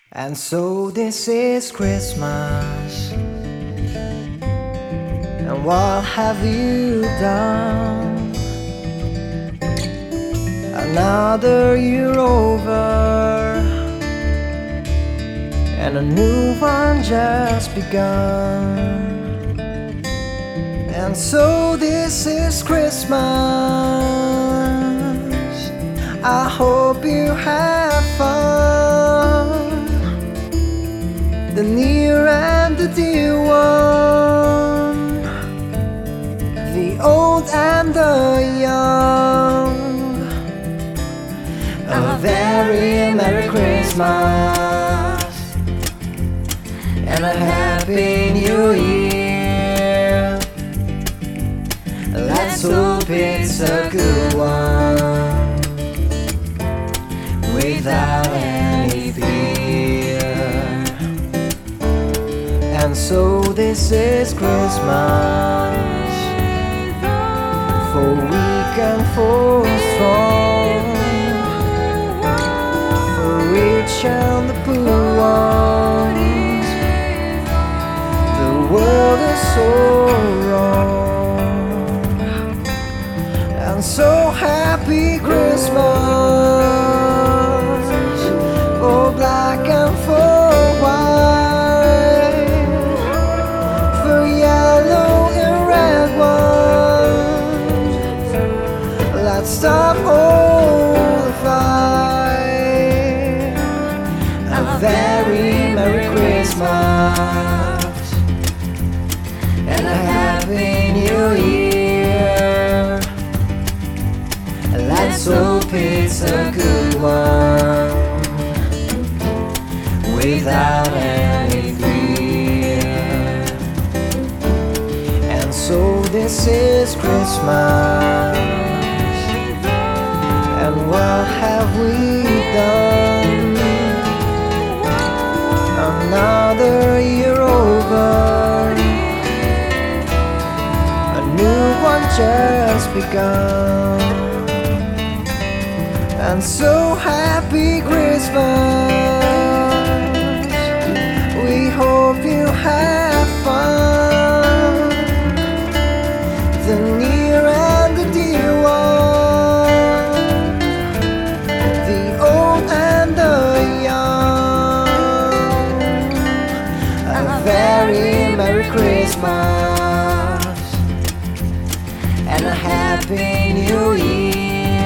And so this is Christmas. And what have you done? Another year over, and a new one just begun. And so this is Christmas. I hope you have fun, the near and the dear one, the old and the young. A very Merry Christmas and a Happy New Year. Let's hope it's a good one, without any fear. And so this is Christmas, for weak and for strong, for rich and the poor ones. The world is so wrong. And so happy Christmas, for black and for white, for yellow and red ones. Let's stop all the fight. A very Merry Christmas and a Happy New Year. Let's hope it's a good one, without any fear. And so this is Christmas, and what have we done? Another year over, a new one just begun. And so happy Christmas, we hope you have fun, the near and the dear one, the old and the young. A very Merry Christmas and a Happy New Year.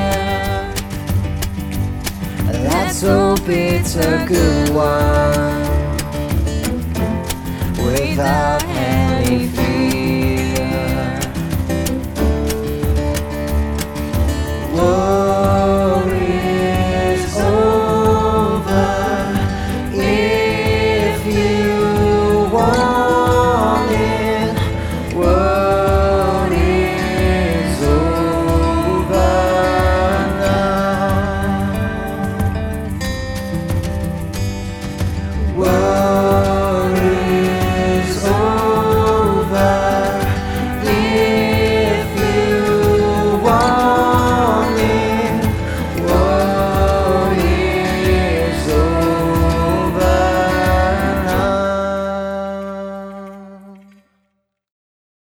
Let's hope it's a good one, without